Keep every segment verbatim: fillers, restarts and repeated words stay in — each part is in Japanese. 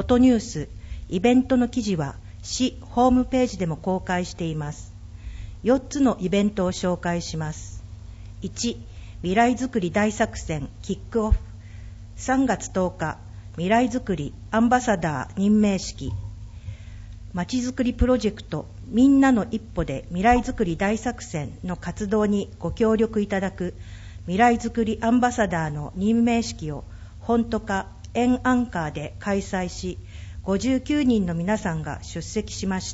フォトニュース、イベントの記事は市ホームページでも公開しています。よっつのイベントを紹介します。いち、未来づくり大作戦キックオフ。さんがつとおか、未来づくりアンバサダー任命式。まちづくりプロジェクトみんなの一歩で未来づくり大作戦の活動にご協力いただく未来づくりアンバサダーの任命式を本都課エンアンカーで開催し、ごじゅうきゅうにんの皆さんが出席しました。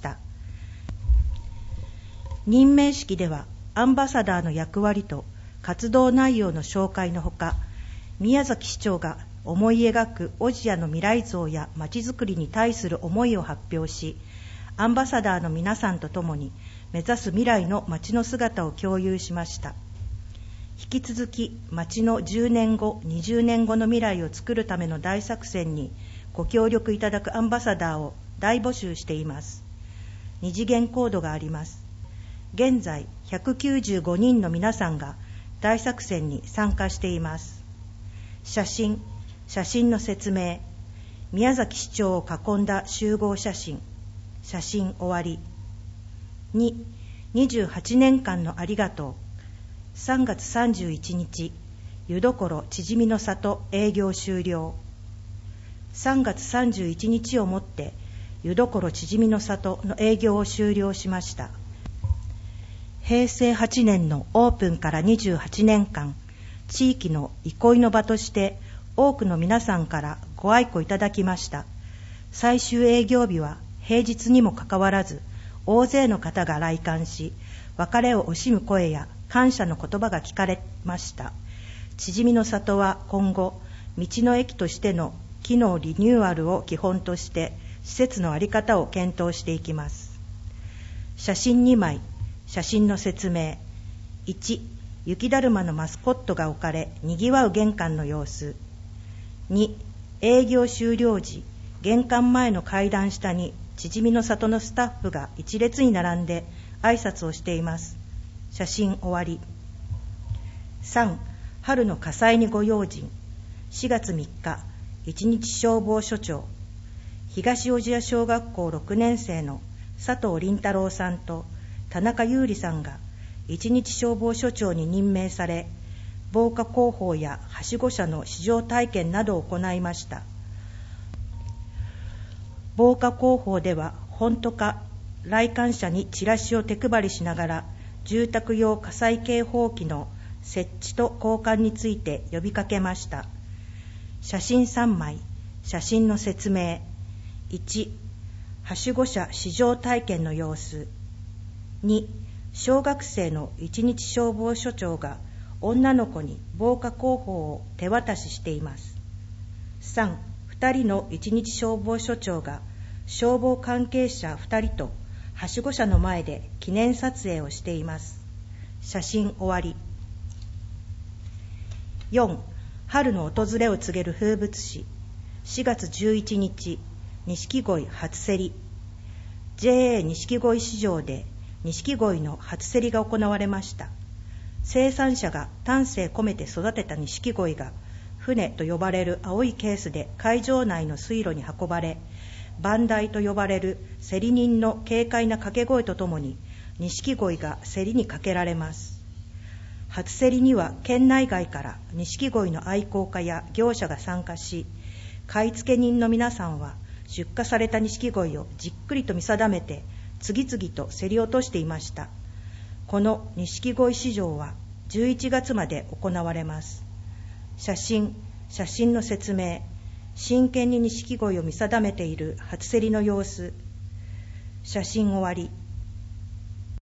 任命式ではアンバサダーの役割と活動内容の紹介のほか、宮崎市長が思い描く小千谷の未来像やまちづくりに対する思いを発表し、アンバサダーの皆さんと共に目指す未来の街の姿を共有しました。引き続き街のじゅうねんご、にじゅうねんごの未来を作るための大作戦にご協力いただくアンバサダーを大募集しています。二次元コードがあります。現在ひゃくきゅうじゅうごにんの皆さんが大作戦に参加しています。写真、写真の説明、宮崎市長を囲んだ集合写真、写真終わり。に、にじゅうはちねんかんのありがとう。さんがつさんじゅういちにち、湯どころちじみの里営業終了。さんがつさんじゅういちにちをもって湯どころちじみの里の営業を終了しました。へいせいはちねんのオープンからにじゅうはちねんかん、地域の憩いの場として多くの皆さんからご愛顧いただきました。最終営業日は平日にもかかわらず大勢の方が来館し、別れを惜しむ声や感謝の言葉が聞かれました。ちじみの里は今後、道の駅としての機能リニューアルを基本として施設の在り方を検討していきます。写真にまい、写真の説明。いち、雪だるまのマスコットが置かれにぎわう玄関の様子。に、営業終了時、玄関前の階段下にちじみの里のスタッフが一列に並んで挨拶をしています。写真終わり。さん、春の火災にご用心。しがつみっか、一日消防署長、東小千谷小学校ろくねんせいの佐藤凛太郎さんと田中優里さんが一日消防署長に任命され、防火広報やはしご車の試乗体験などを行いました。防火広報では本都課来館者にチラシを手配りしながら、住宅用火災警報器の設置と交換について呼びかけました。写真さんまい、写真の説明。いち、はしご車試乗体験の様子。に、小学生の一日消防署長が女の子に防火広報を手渡ししています。さん、ふたりの一日消防署長が消防関係者ふたりとはしご車の前で記念撮影をしています。写真終わり。よん、春の訪れを告げる風物詩。しがつじゅういちにち、錦鯉初競り。ジェーエー 錦鯉市場で錦鯉の初競りが行われました。生産者が丹精込めて育てた錦鯉が船と呼ばれる青いケースで会場内の水路に運ばれ、番台と呼ばれる競り人の軽快な掛け声とともに錦鯉が競りにかけられます。初競りには県内外から錦鯉の愛好家や業者が参加し、買い付け人の皆さんは出荷された錦鯉をじっくりと見定めて次々と競り落としていました。この錦鯉市場はじゅういちがつまで行われます。写真、写真の説明。真剣に錦鯉を見定めている初競りの様子。写真終わり。